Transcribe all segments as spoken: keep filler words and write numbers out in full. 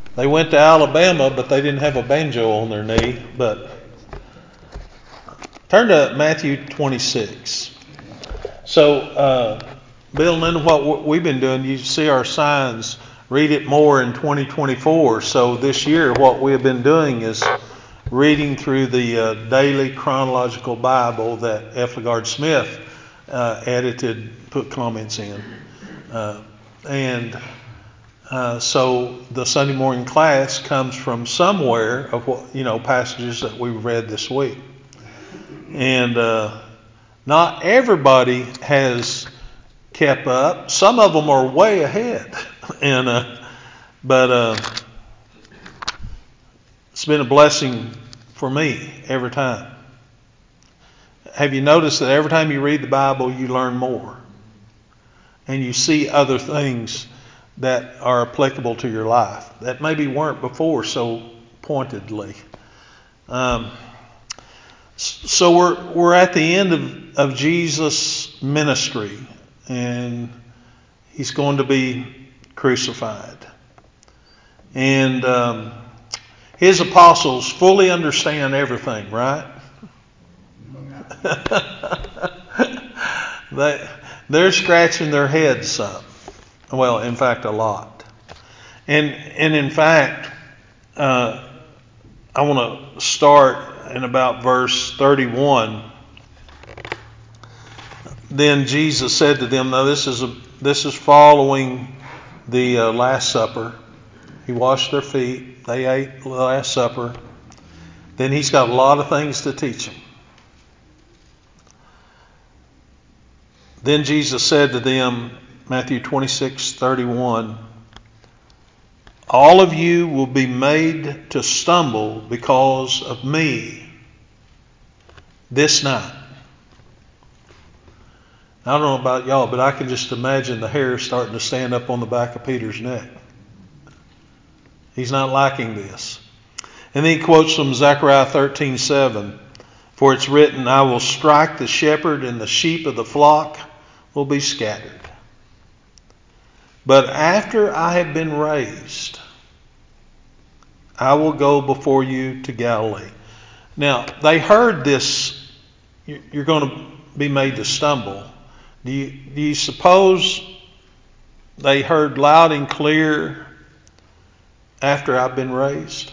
They went to Alabama, but they didn't have a banjo on their knee. But turn to Matthew twenty-six. So, uh, Bill and Linda, what we've been doing, you see our signs, read it more in twenty twenty-four. So this year, what we have been doing is reading through the uh, daily chronological Bible that F. LaGard Smith uh, edited, put comments in. Uh, and uh, so the Sunday morning class comes from somewhere of what, you know, passages that we've read this week. And uh, not everybody has kept up. Some of them are way ahead. and uh, But uh, it's been a blessing for me every time. Have you noticed that every time you read the Bible, you learn more? And you see other things that are applicable to your life that maybe weren't before so pointedly. Um, so we're we're at the end of, of Jesus' ministry, and he's going to be crucified. And um, his apostles fully understand everything, right? they, they're scratching their heads some. Well, in fact, a lot. And and in fact, uh, I want to start in about verse thirty-one. Then Jesus said to them, now this is a, this is following the uh, Last Supper. He washed their feet. They ate the Last Supper. Then he's got a lot of things to teach them. Then Jesus said to them, Matthew twenty-six thirty-one, all of you will be made to stumble because of me this night. I don't know about y'all, but I can just imagine the hair starting to stand up on the back of Peter's neck. He's not liking this. And then he quotes from Zechariah thirteen seven, for it's written, I will strike the shepherd and the sheep of the flock will be scattered. But after I have been raised, I will go before you to Galilee. Now, they heard this, you're going to be made to stumble. Do you, do you suppose they heard loud and clear, after I've been raised?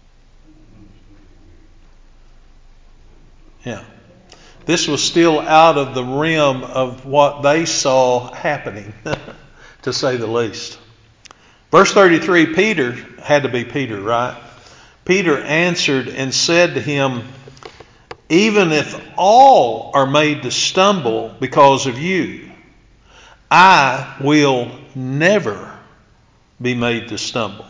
Yeah. This was still out of the realm of what they saw happening, to say the least. Verse thirty-three, Peter, had to be Peter, right? Peter answered and said to him, even if all are made to stumble because of you, I will never be made to stumble.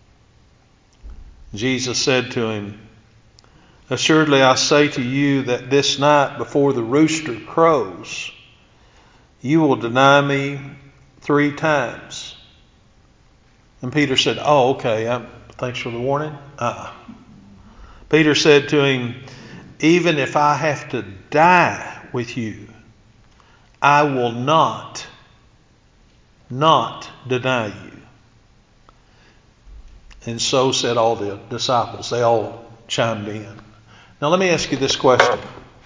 Jesus said to him, assuredly I say to you that this night before the rooster crows, you will deny me three times. And Peter said, oh, okay, I'm, thanks for the warning. Uh-uh. Peter said to him, even if I have to die with you, I will not, not deny you. And so said all the disciples. They all chimed in. Now let me ask you this question.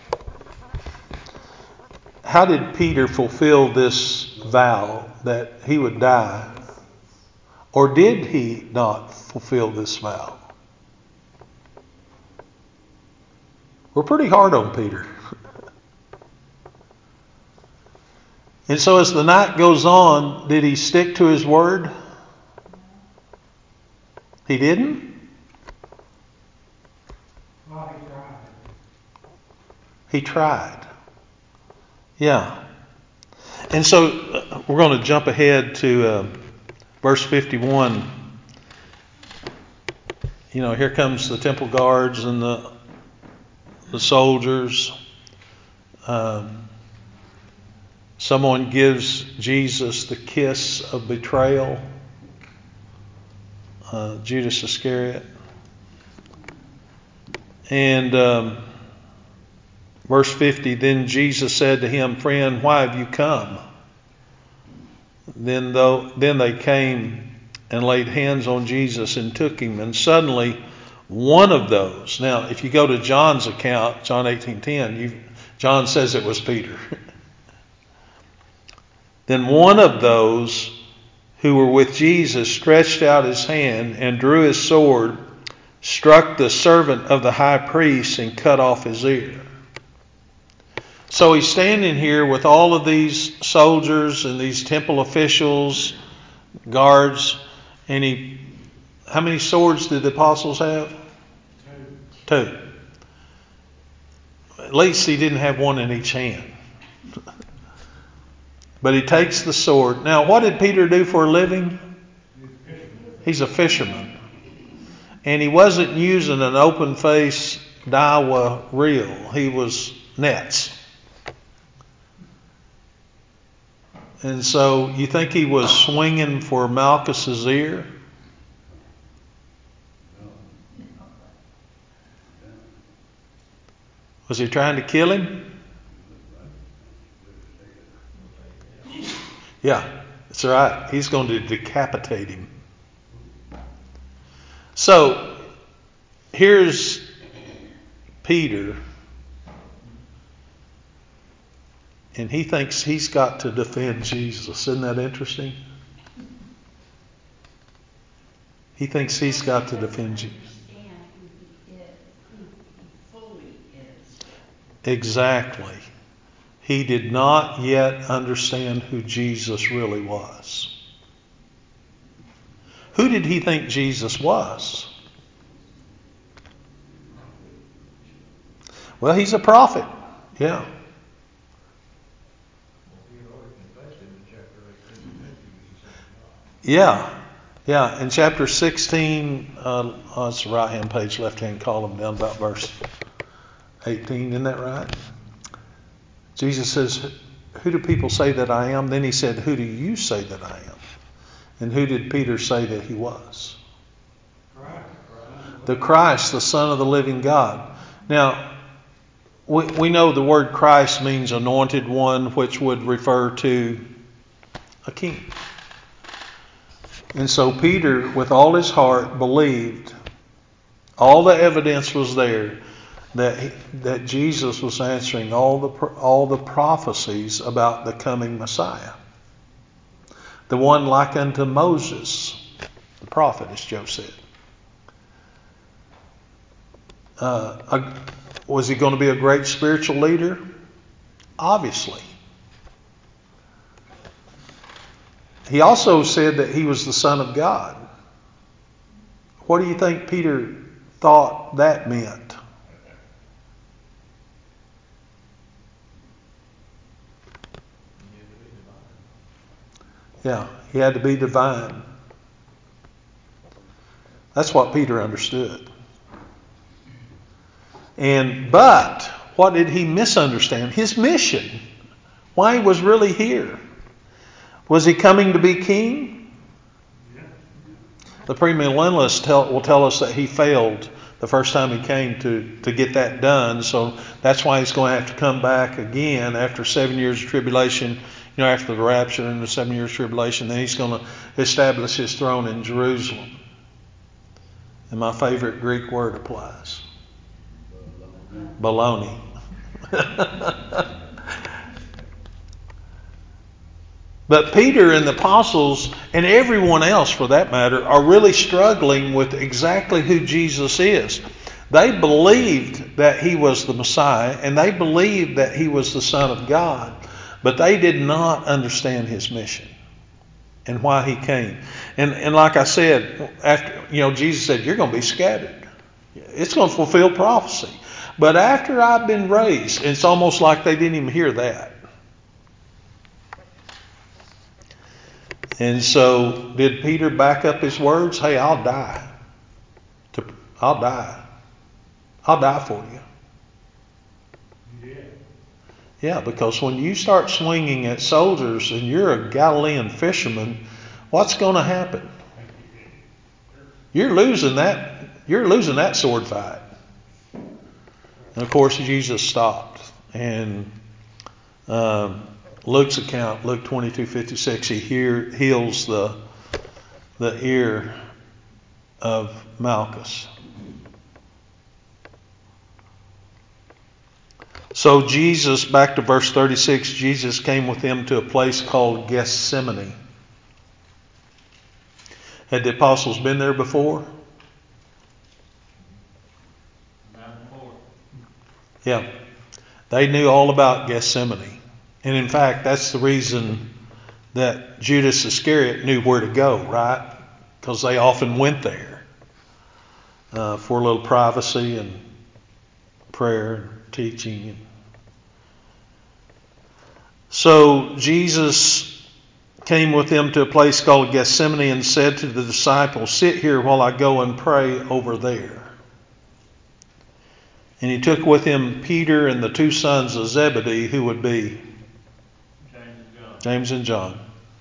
How did Peter fulfill this vow that he would die? Or did he not fulfill this vow? We're pretty hard on Peter. And so as the night goes on, did he stick to his word? He didn't? Well, he tried. He tried. Yeah. And so uh, we're going to jump ahead to uh, verse fifty-one. You know, here comes the temple guards and the the soldiers. Um, someone gives Jesus the kiss of betrayal. Uh, Judas Iscariot. And um, verse fifty, then Jesus said to him, friend, why have you come? Then, though, then they came and laid hands on Jesus and took him. And suddenly one of those, now if you go to John's account, John eighteen ten, you, John says it was Peter. Then one of those who were with Jesus stretched out his hand and drew his sword, struck the servant of the high priest, and cut off his ear. So he's standing here with all of these soldiers and these temple officials, guards, and he, how many swords did the apostles have? Two. Two. At least he didn't have one in each hand. But he takes the sword. Now, what did Peter do for a living? He's a fisherman. And he wasn't using an open face Daiwa reel. He was nets. And so you think he was swinging for Malchus's ear? Was he trying to kill him? Yeah, that's right. He's going to decapitate him. So here's Peter, and he thinks he's got to defend Jesus. Isn't that interesting? He thinks he's got to defend Jesus. Exactly. He did not yet understand who Jesus really was. Who did he think Jesus was? Well, he's a prophet. Yeah. Yeah. Yeah. In chapter sixteen, uh, oh, it's the right hand page, left hand column, down about verse eighteen. Isn't that right? Jesus says, who do people say that I am? Then he said, who do you say that I am? And who did Peter say that he was? Christ. The Christ, the Son of the living God. Now, we, we know the word Christ means anointed one, which would refer to a king. And so Peter, with all his heart, believed, all the evidence was there, that he, that Jesus was answering all the all the prophecies about the coming Messiah. The one like unto Moses, the prophet, as Joe said. Uh, a, was he going to be a great spiritual leader? Obviously. He also said that he was the Son of God. What do you think Peter thought that meant? Yeah, he had to be divine. That's what Peter understood. And but what did he misunderstand? His mission. Why he was really here. Was he coming to be king? The premillennialist tell, will tell us that he failed the first time he came to, to get that done. So that's why he's going to have to come back again after seven years of tribulation. You know, after the rapture and the seven years tribulation, then he's going to establish his throne in Jerusalem. And my favorite Greek word applies. Baloney. But Peter and the apostles, and everyone else for that matter, are really struggling with exactly who Jesus is. They believed that he was the Messiah, and they believed that he was the Son of God. But they did not understand his mission and why he came. And and like I said, after you know, Jesus said, you're going to be scattered. It's going to fulfill prophecy. But after I've been raised, it's almost like they didn't even hear that. And so did Peter back up his words? Hey, I'll die. I'll die. I'll die for you. Yeah, because when you start swinging at soldiers and you're a Galilean fisherman, what's going to happen? You're losing that. You're losing that sword fight. And of course, Jesus stopped. And um, Luke's account, Luke twenty-two fifty-six, he hear, heals the the ear of Malchus. So Jesus, back to verse thirty-six, Jesus came with them to a place called Gethsemane. Had the apostles been there before? Not before. Yeah. They knew all about Gethsemane. And in fact, that's the reason that Judas Iscariot knew where to go, right? Because they often went there uh, for a little privacy and prayer and teaching. So Jesus came with them to a place called Gethsemane and said to the disciples, "Sit here while I go and pray over there." And he took with him Peter and the two sons of Zebedee, who would be James and John. James and John.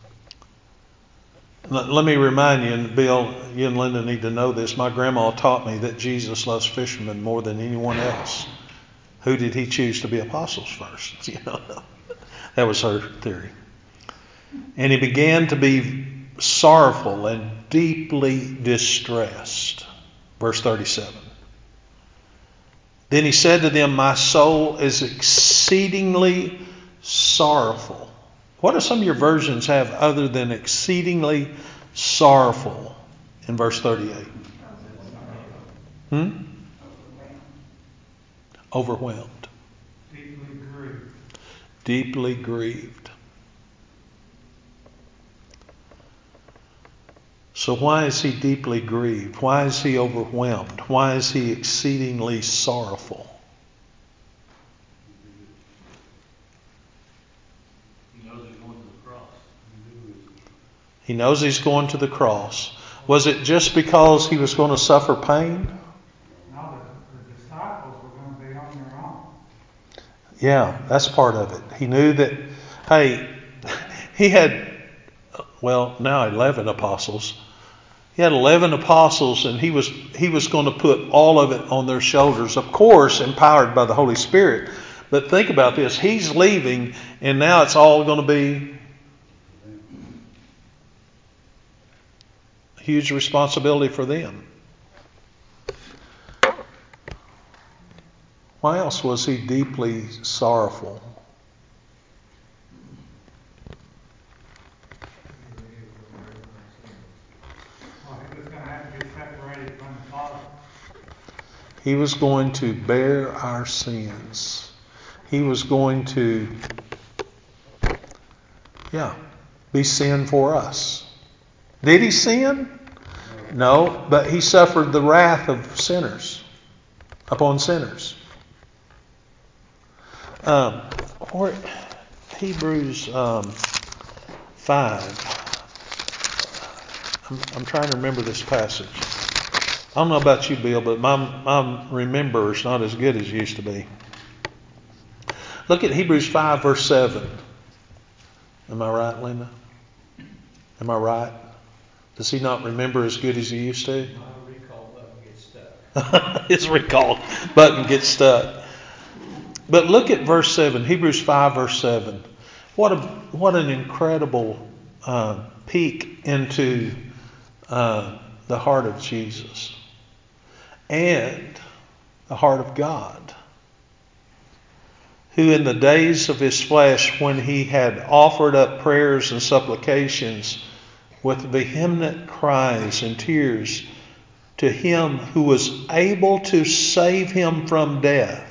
Let me remind you, and Bill, you and Linda need to know this. My grandma taught me that Jesus loves fishermen more than anyone else. Who did he choose to be apostles first? You know, that was her theory. And he began to be sorrowful and deeply distressed. Verse thirty-seven. Then he said to them, "My soul is exceedingly sorrowful." What do some of your versions have other than exceedingly sorrowful in verse thirty-eight? Hmm? Overwhelmed. Deeply grieved. Deeply grieved. So why is he deeply grieved? Why is he overwhelmed? Why is he exceedingly sorrowful? He knows he's going to the cross. He knows he's going to the cross. Was it just because he was going to suffer pain? No, the, the disciples were going to be on their own. Yeah, that's part of it. He knew that, hey, he had, well, now eleven apostles. He had eleven apostles, and he was he was going to put all of it on their shoulders, of course, empowered by the Holy Spirit. But think about this. He's leaving, and now it's all going to be a huge responsibility for them. Why else was he deeply sorrowful? Well, he was going to have to be separated from the Father. He was going to bear our sins. He was going to, yeah, be sin for us. Did he sin? No, but he suffered the wrath of sinners upon sinners. Um, or Hebrews um, five. I'm, I'm trying to remember this passage. I don't know about you, Bill, but my, my remember is not as good as it used to be. Look at Hebrews five, verse seven. Am I right, Linda? Am I right? Does he not remember as good as he used to? My recall button gets stuck. His recall button gets stuck. But look at verse seven, Hebrews five, verse seven. What a what an incredible uh, peek into uh, the heart of Jesus and the heart of God, who in the days of his flesh, when he had offered up prayers and supplications with vehement cries and tears to him who was able to save him from death,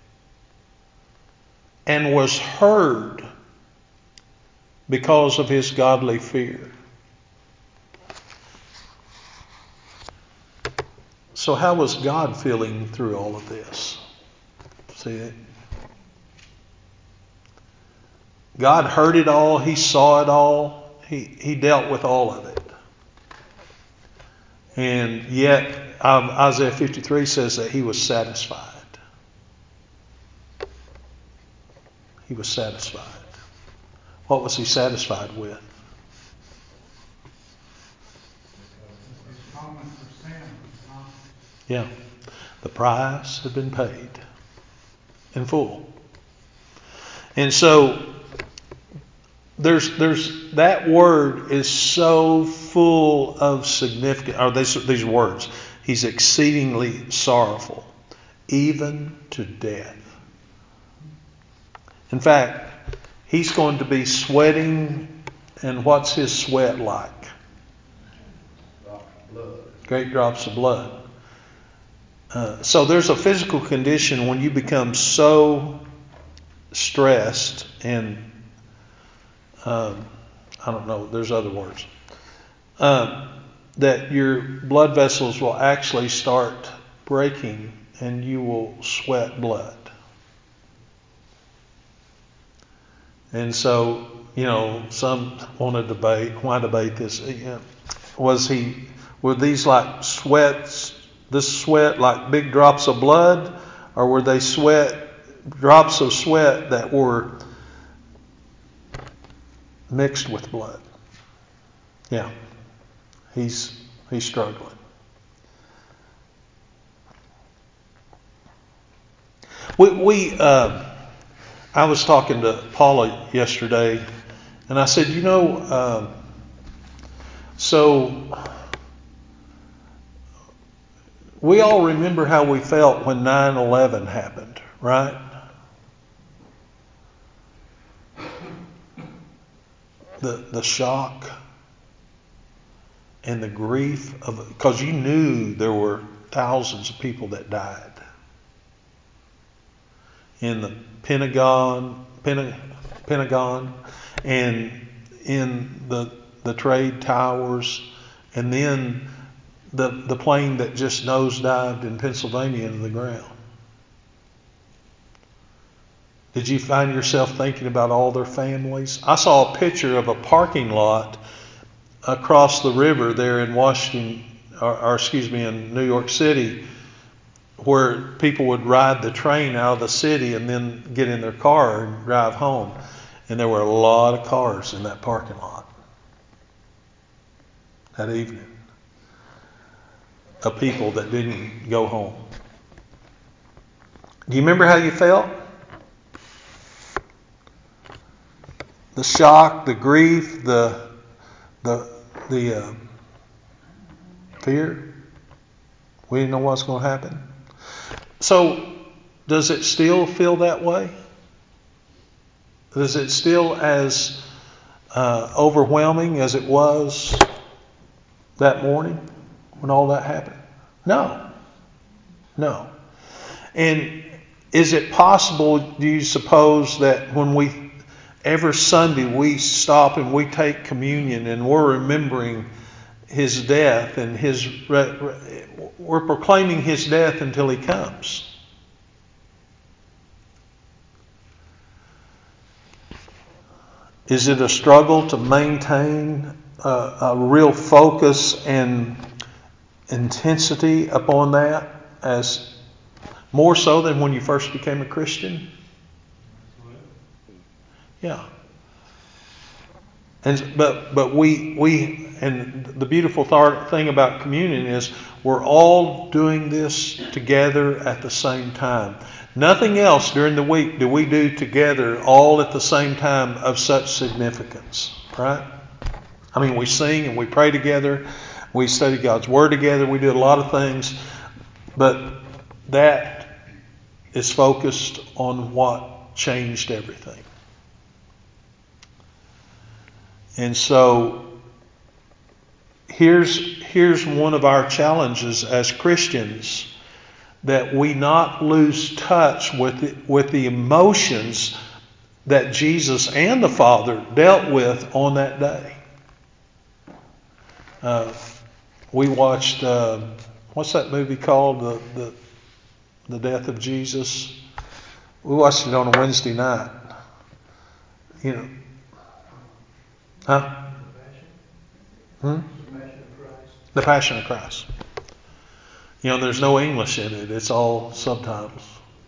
and was heard because of his godly fear. So how was God feeling through all of this? See it? God heard it all. He saw it all. He, he dealt with all of it. And yet um, Isaiah fifty-three says that he was satisfied. He was satisfied. What was he satisfied with? The atonement for sin was accomplished. Yeah. The price had been paid in full. And so there's there's that word is so full of significance. Or these these words, he's exceedingly sorrowful, even to death. In fact, he's going to be sweating, and what's his sweat like? Drops of blood. Great drops of blood. Uh, so there's a physical condition when you become so stressed and um, I don't know, there's other words, um, that your blood vessels will actually start breaking and you will sweat blood. And so, you know, some want to debate, why debate this? You know, was he, were these like sweats, this sweat like big drops of blood, or were they sweat, drops of sweat that were mixed with blood? Yeah, he's he's struggling. We we uh, I was talking to Paula yesterday, and I said, you know, uh, so we all remember how we felt when nine eleven happened, right? The the shock and the grief of, because you knew there were thousands of people that died in the Pentagon, Pentagon, Pentagon, and in the the trade towers, and then the the plane that just nosedived in Pennsylvania into the ground. Did you find yourself thinking about all their families? I saw a picture of a parking lot across the river there in Washington, or, or excuse me, in New York City, where people would ride the train out of the city and then get in their car and drive home. And there were a lot of cars in that parking lot that evening of people that didn't go home. Do you remember how you felt? The shock, the grief, the the the uh, fear. We didn't know what's going to happen. So, does it still feel that way? Is it still as uh, overwhelming as it was that morning when all that happened? No. No. And is it possible, do you suppose, that when we, every Sunday we stop and we take communion and we're remembering his death and his, we're proclaiming his death until he comes? Is it a struggle to maintain a, a real focus and intensity upon that, as more so than when you first became a Christian? Yeah. And but but we we and the beautiful th- thing about communion is we're all doing this together at the same time. Nothing else during the week do we do together all at the same time of such significance, right? I mean, we sing and we pray together, we study God's Word together, we do a lot of things, but that is focused on what changed everything. And so here's here's one of our challenges as Christians, that we not lose touch with the, with the emotions that Jesus and the Father dealt with on that day. Uh, we watched, uh, what's that movie called? The, the the Death of Jesus. We watched it on a Wednesday night. You know, huh? Hmm? The Passion of Christ. You know, there's no English in it. It's all subtitles.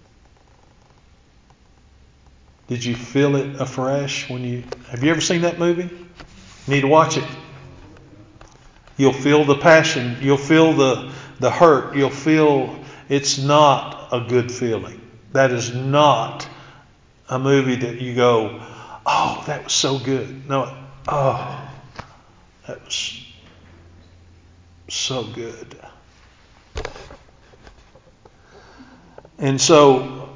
Did you feel it afresh when you... Have you ever seen that movie? You need to watch it. You'll feel the passion. You'll feel the, the hurt. You'll feel... It's not a good feeling. That is not a movie that you go, oh, Oh, that was so good. No, oh, that was so good. And so,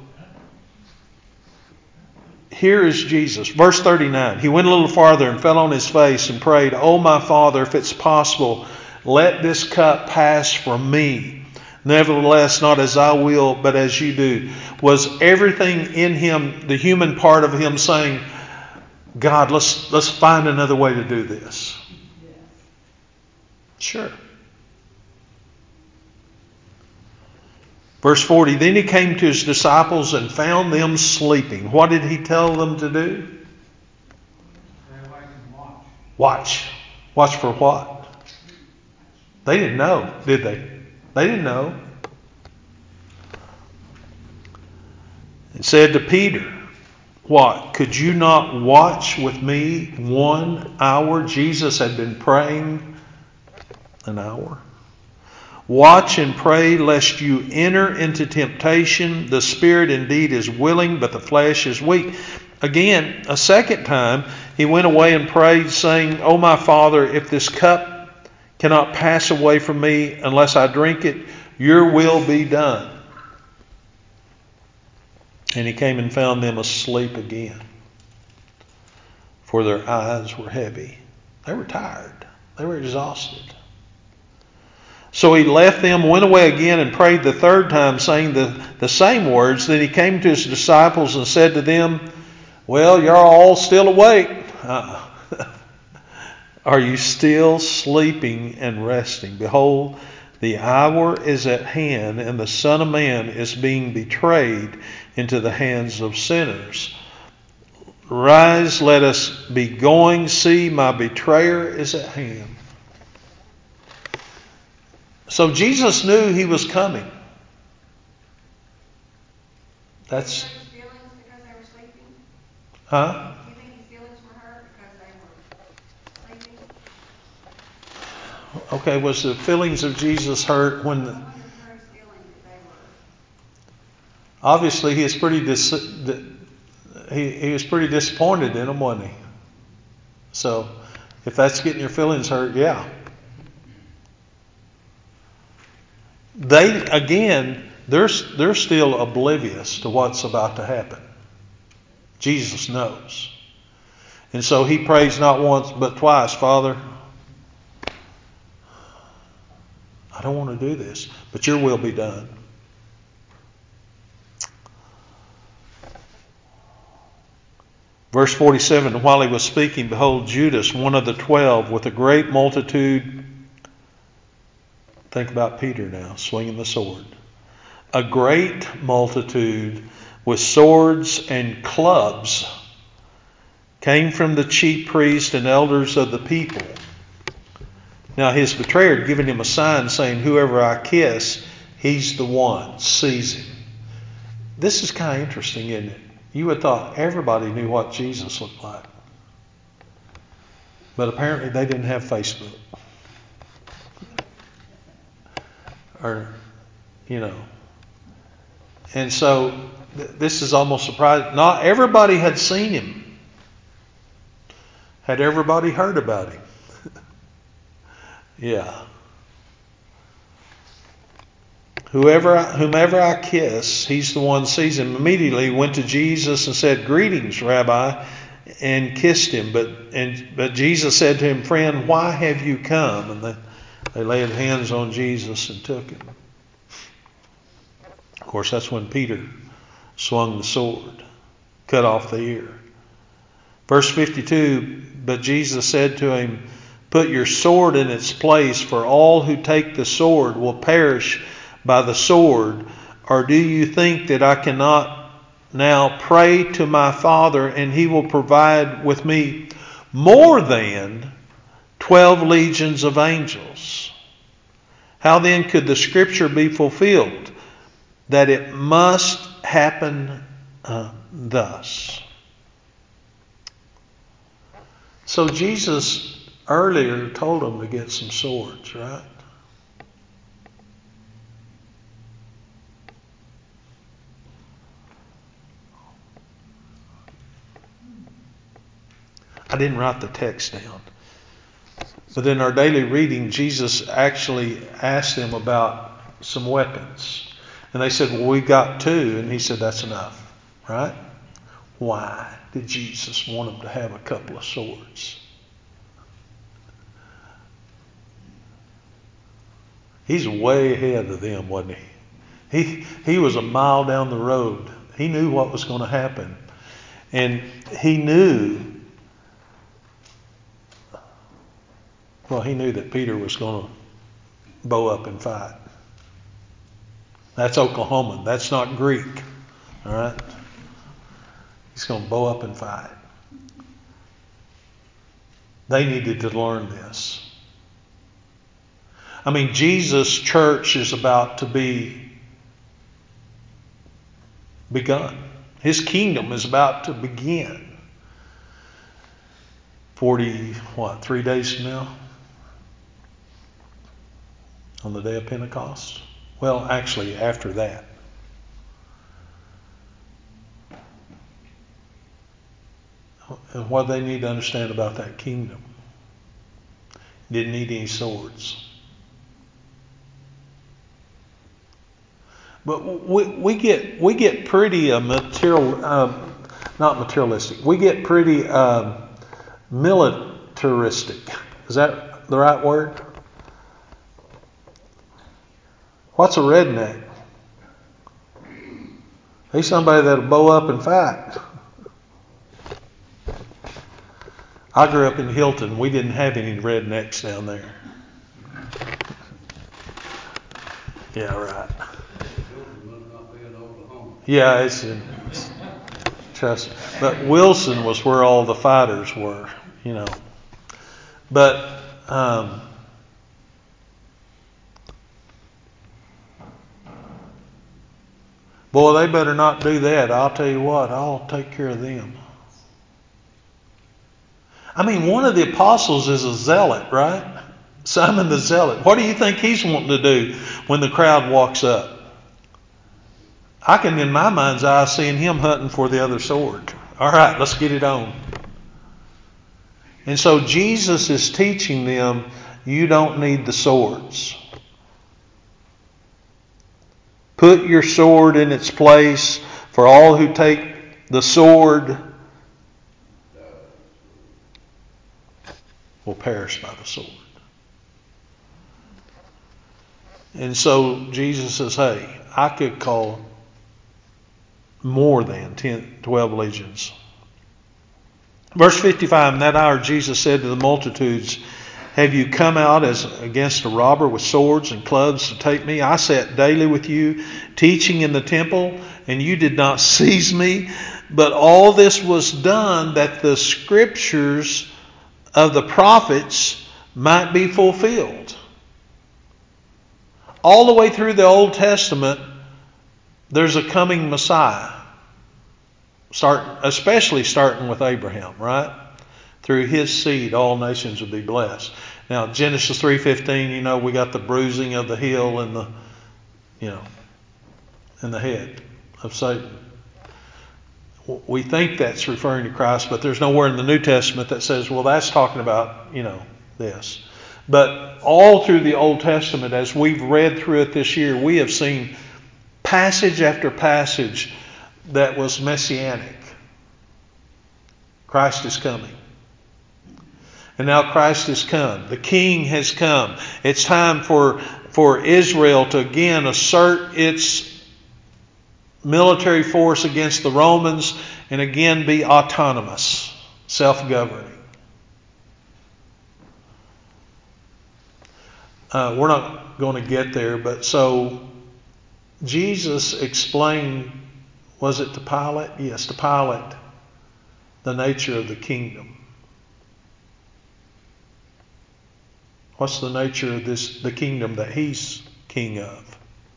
here is Jesus. Verse thirty-nine. He went a little farther and fell on his face and prayed, "Oh, my Father, if it's possible, let this cup pass from me. Nevertheless, not as I will, but as you do." Was everything in him, the human part of him, saying, "God, let's let's find another way to do this"? Sure. Verse forty, then he came to his disciples and found them sleeping. What did he tell them to do? Stay awake and watch. Watch. Watch for what? They didn't know, did they? They didn't know. It said to Peter, what? Could you not watch with me one hour? Jesus had been praying an hour. Watch and pray lest you enter into temptation. The spirit indeed is willing, but the flesh is weak. Again, a second time, he went away and prayed, saying, "Oh, my Father, if this cup cannot pass away from me unless I drink it, your will be done." And he came and found them asleep again, for their eyes were heavy. They were tired. They were exhausted. So he left them, went away again, and prayed the third time, saying the, the same words. Then he came to his disciples and said to them, "Well, you're all still awake. Uh, are you still sleeping and resting? Behold, the hour is at hand, and the Son of Man is being betrayed into the hands of sinners. Rise, let us be going. See, my betrayer is at hand." So Jesus knew he was coming. That's... Do you think his feelings because they were sleeping? Huh? Do you think his feelings were hurt because they were sleeping? Okay, was the feelings of Jesus hurt when... The, I wonder if hurt his feelings that they were... Obviously, he was pretty dis, he, he was pretty disappointed in them, wasn't he? So, if that's getting your feelings hurt, yeah. They, again, they're, they're still oblivious to what's about to happen. Jesus knows. And so he prays not once but twice, "Father, I don't want to do this, but your will be done." Verse forty-seven, and while he was speaking, behold, Judas, one of the twelve, with a great multitude... Think about Peter now, swinging the sword. A great multitude with swords and clubs came from the chief priests and elders of the people. Now his betrayer had given him a sign saying, "Whoever I kiss, he's the one. Seize him." This is kind of interesting, isn't it? You would have thought everybody knew what Jesus looked like. But apparently they didn't have Facebook. Or, you know. And so th- this is almost surprising. Not everybody had seen him. Had everybody heard about him? Yeah. Whoever, whomever I kiss, he's the one sees him. Immediately went to Jesus and said, "Greetings, Rabbi," and kissed him. But and but Jesus said to him, "Friend, why have you come?" And they, they laid hands on Jesus and took him. Of course, that's when Peter swung the sword, cut off the ear. Verse fifty-two, but Jesus said to him, "Put your sword in its place, for all who take the sword will perish by the sword. Or do you think that I cannot now pray to my Father, and he will provide with me more than twelve legions of angels? How then could the scripture be fulfilled, that it must happen uh, thus?" So Jesus earlier told them to get some swords, right? didn't write the text down. But in our daily reading, Jesus actually asked them about some weapons. And they said, well, we got two. And he said, that's enough. Right? Why did Jesus want them to have a couple of swords? He's way ahead of them, wasn't he? He, he was a mile down the road. He knew what was going to happen. And he knew, well, he knew that Peter was going to bow up and fight. That's Oklahoman. That's not Greek. All right? He's going to bow up and fight. They needed to learn this. I mean, Jesus' church is about to be begun. His kingdom is about to begin. Forty, what, three days from now? On the day of Pentecost? Well, actually, after that. And what they need to understand about that kingdom. Didn't need any swords. But we, we get we get pretty uh, material, um, not materialistic. We get pretty um, militaristic. Is that the right word? What's a redneck? He's somebody that'll bow up and fight. I grew up in Hilton. We didn't have any rednecks down there. Yeah, right. Yeah, it's, it's trust. But Wilson was where all the fighters were, you know. But um, boy, they better not do that. I'll tell you what, I'll take care of them. I mean, one of the apostles is a zealot, right? Simon the Zealot. What do you think he's wanting to do when the crowd walks up? I can, in my mind's eye, seeing him hunting for the other sword. All right, let's get it on. And so Jesus is teaching them, you don't need the swords. Put your sword in its place, for all who take the sword will perish by the sword. And so Jesus says, hey, I could call more than ten, twelve legions. Verse fifty-five, in that hour Jesus said to the multitudes, have you come out as against a robber with swords and clubs to take me? I sat daily with you, teaching in the temple, and you did not seize me. But all this was done that the scriptures of the prophets might be fulfilled. All the way through the Old Testament, there's a coming Messiah. Start, especially starting with Abraham, right? Through his seed, all nations will be blessed. Now, Genesis three fifteen, you know, we got the bruising of the heel and the, you know, and the head of Satan. We think that's referring to Christ, but there's nowhere in the New Testament that says, well, that's talking about, you know, this. But all through the Old Testament, as we've read through it this year, we have seen passage after passage that was messianic. Christ is coming. And now Christ has come. The King has come. It's time for, for Israel to again assert its military force against the Romans and again be autonomous, self-governing. Uh, we're not going to get there, but so Jesus explained, was it to Pilate? Yes, to Pilate, the nature of the kingdom. What's the nature of this, the kingdom that he's king of?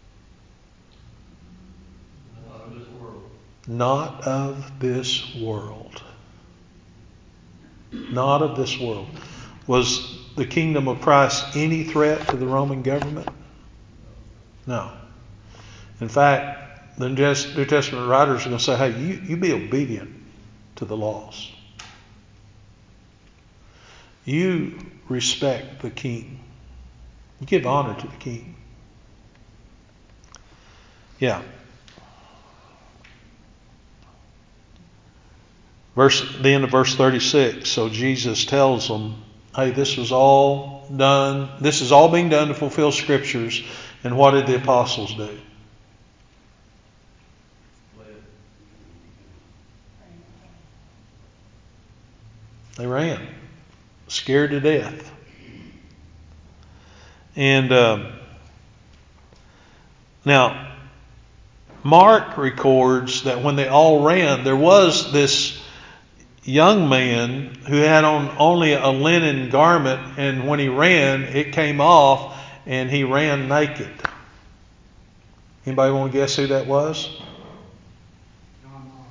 Not of this world. Not of this world. Not of this world. Was the kingdom of Christ any threat to the Roman government? No. In fact, the New Testament writers are going to say, hey, you, you be obedient to the laws. you respect the king. You give honor to the king. Yeah. Verse, the end of verse thirty-six. So Jesus tells them, hey, this was all done. This is all being done to fulfill Scriptures. And what did the apostles do? They ran, scared to death. And um, now, Mark records that when they all ran, there was this young man who had on only a linen garment, and when he ran, it came off, and he ran naked. Anybody want to guess who that was? John Mark.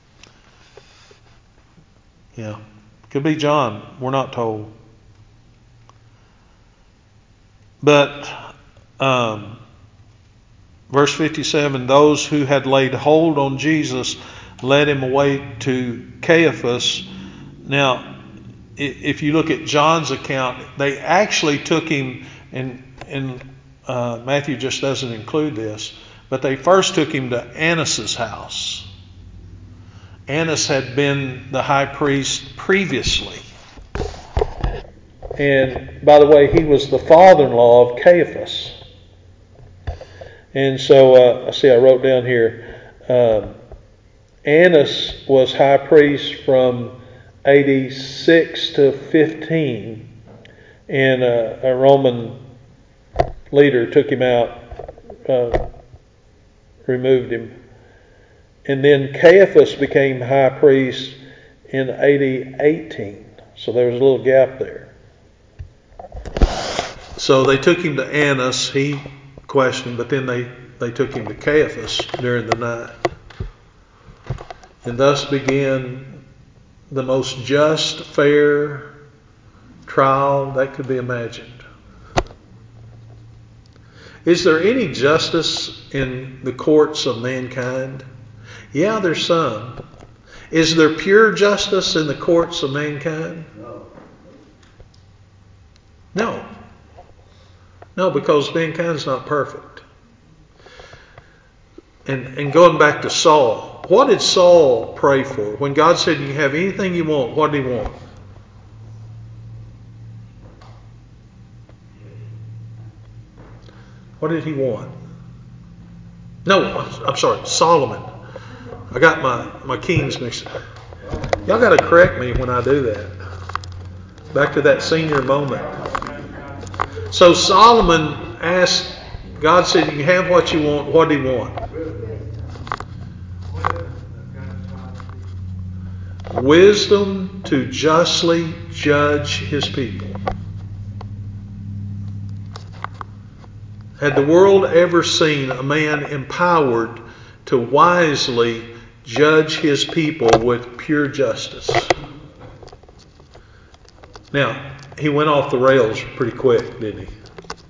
Yeah. Could be John. We're not told. But um, verse fifty-seven, those who had laid hold on Jesus led him away to Caiaphas. Now, if you look at John's account, they actually took him, and, and uh, Matthew just doesn't include this, but they first took him to Annas' house. Annas had been the high priest previously. And by the way, he was the father-in-law of Caiaphas. And so, uh, I see I wrote down here, um, Annas was high priest from A D six to fifteen. And uh, a Roman leader took him out, uh, removed him. And then Caiaphas became high priest in A D eighteen. So there was a little gap there. So they took him to Annas. He questioned, but then they, they took him to Caiaphas during the night. And thus began the most just, fair trial that could be imagined. Is there any justice in the courts of mankind? Yeah, there's some. Is there pure justice in the courts of mankind? No. No. No, because mankind's not perfect. And and going back to Saul, what did Saul pray for? When God said you can have anything you want, what did he want? What did he want? No, I'm sorry, Solomon. I got my, my kings mixed up. Y'all got to correct me when I do that. Back to that senior moment. So Solomon asked, God said, you can have what you want. What did he want? Wisdom to justly judge his people. Had the world ever seen a man empowered to wisely judge his people with pure justice? Now, he went off the rails pretty quick, didn't he?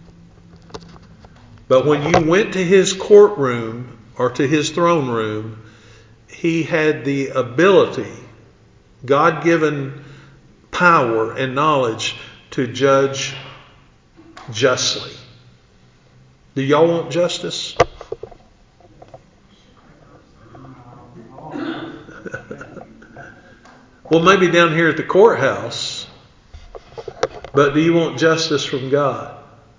But when you went to his courtroom or to his throne room, he had the ability, God-given power and knowledge to judge justly. Do y'all want justice? Well, maybe down here at the courthouse. But do you want justice from God?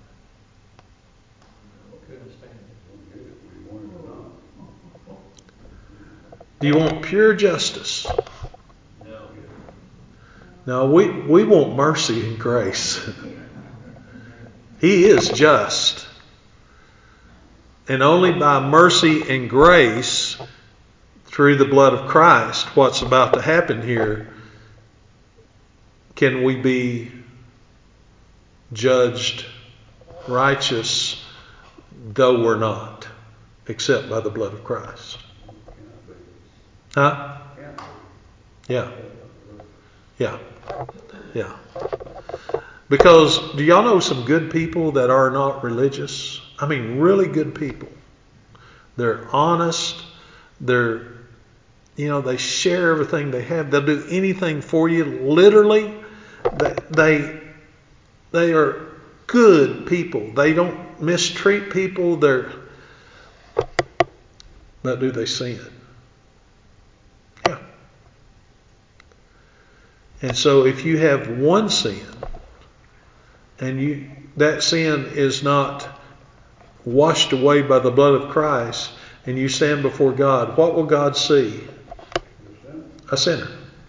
Do you want pure justice? No. No, we, we want mercy and grace. He is just. And only by mercy and grace, through the blood of Christ, what's about to happen here, can we be judged righteous, though we're not, except by the blood of Christ. Huh? Yeah. Yeah. Yeah. Because do y'all know some good people that are not religious? I mean, really good people. They're honest. They're, you know, they share everything they have. They'll do anything for you. Literally, They, they, they are good people. They don't mistreat people. They're, but do they sin? Yeah. And so if you have one sin, and you that sin is not washed away by the blood of Christ, and you stand before God, what will God see? A sinner.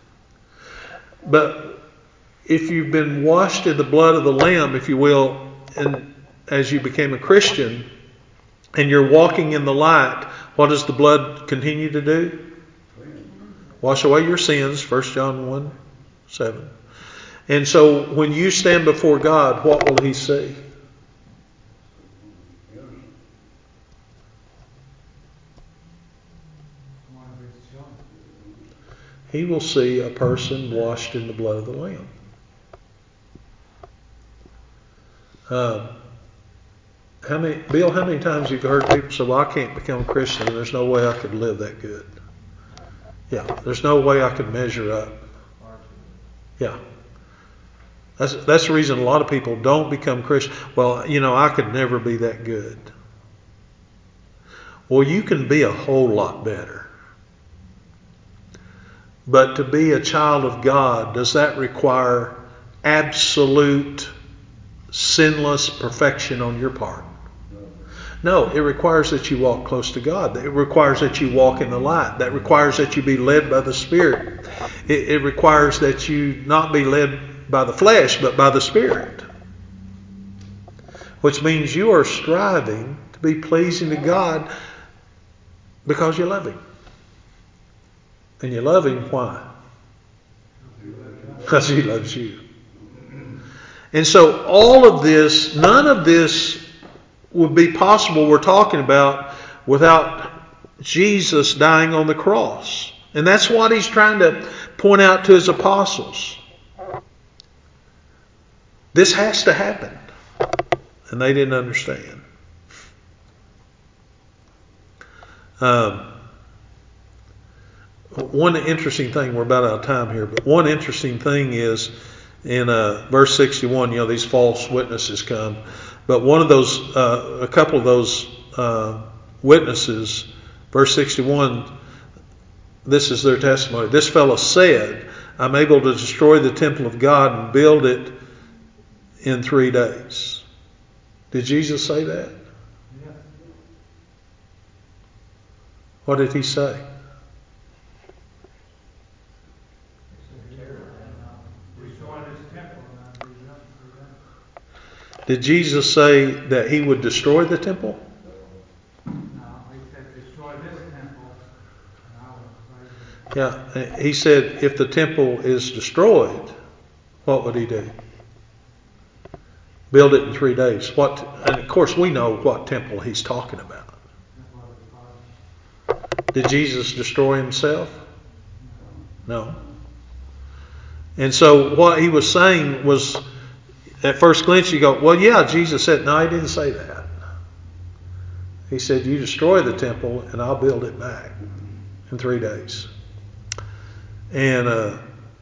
But if you've been washed in the blood of the Lamb, if you will, and as you became a Christian, and you're walking in the light, what does the blood continue to do? Wash away your sins, First John one seven. And so when you stand before God, what will He see? He will see a person washed in the blood of the Lamb. Uh, how many, Bill, how many times have you heard people say, well, I can't become a Christian and there's no way I could live that good? Yeah, there's no way I could measure up. Yeah. That's, that's the reason a lot of people don't become Christian. Well, you know, I could never be that good. Well, you can be a whole lot better. But to be a child of God, does that require absolute sinless perfection on your part? No, it requires that you walk close to God. It requires that you walk in the light. That requires that you be led by the Spirit. It, it requires that you not be led by the flesh, but by the Spirit. Which means you are striving to be pleasing to God because you love Him. And you love Him, why? Because He loves you. And so all of this, none of this would be possible we're talking about without Jesus dying on the cross. And that's what He's trying to point out to His apostles. This has to happen. And they didn't understand. Um, One interesting thing, we're about out of time here, but one interesting thing is in uh, verse sixty-one, you know, these false witnesses come. But one of those, uh, a couple of those uh, witnesses, verse sixty-one, this is their testimony. This fellow said, I'm able to destroy the temple of God and build it in three days. Did Jesus say that? Yes. What did He say? Destroy this temple and I'll be done for them. Did Jesus say that He would destroy the temple? No, He said, destroy this temple and I will raise it. Yeah, He said if the temple is destroyed, what would He do? Build it in three days. What? And of course we know what temple He's talking about. Did Jesus destroy Himself? No. And so what He was saying was, at first glance you go, well, yeah, Jesus said, no, He didn't say that. He said, you destroy the temple and I'll build it back in three days. And uh,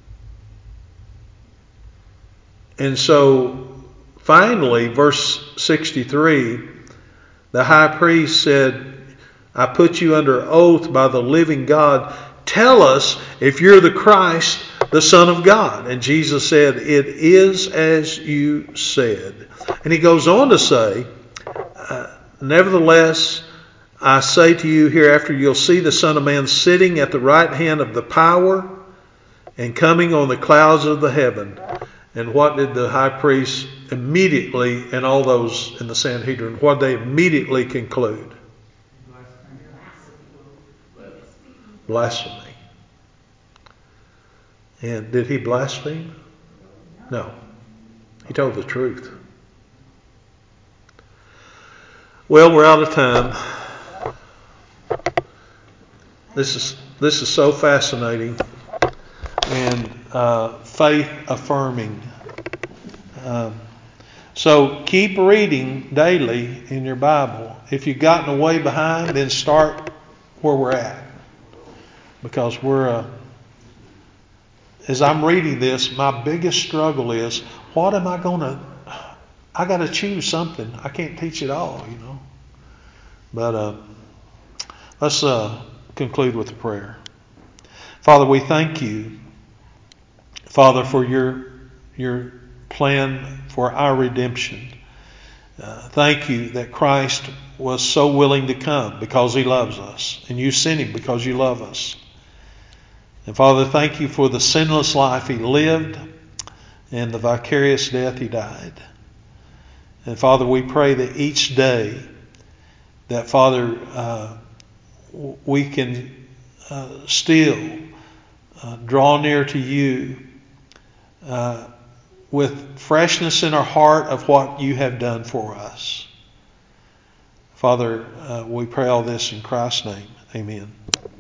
and so finally, verse sixty-three, the high priest said, I put you under oath by the living God. Tell us if you're the Christ, the Son of God. And Jesus said, it is as you said. And He goes on to say, uh, nevertheless, I say to you, hereafter you'll see the Son of Man sitting at the right hand of the power and coming on the clouds of the heaven. And what did the high priest immediately, and all those in the Sanhedrin, what did they immediately conclude? Blasphemy. And did He blaspheme? No. He told the truth. Well, we're out of time. This is this is so fascinating and uh, faith affirming. Um, so keep reading daily in your Bible. If you've gotten way behind, then start where we're at, because we're uh, as I'm reading this, my biggest struggle is, what am I going to, I got to choose something. I can't teach it all, you know. But uh, let's uh, conclude with a prayer. Father, we thank you, Father, for your your plan for our redemption. Uh, thank you that Christ was so willing to come because he loves us, and you sent him because you love us. And Father, thank you for the sinless life he lived and the vicarious death he died. And Father, we pray that each day that, Father, uh, we can uh, still uh, draw near to you uh, with freshness in our heart of what you have done for us. Father, uh, we pray all this in Christ's name. Amen.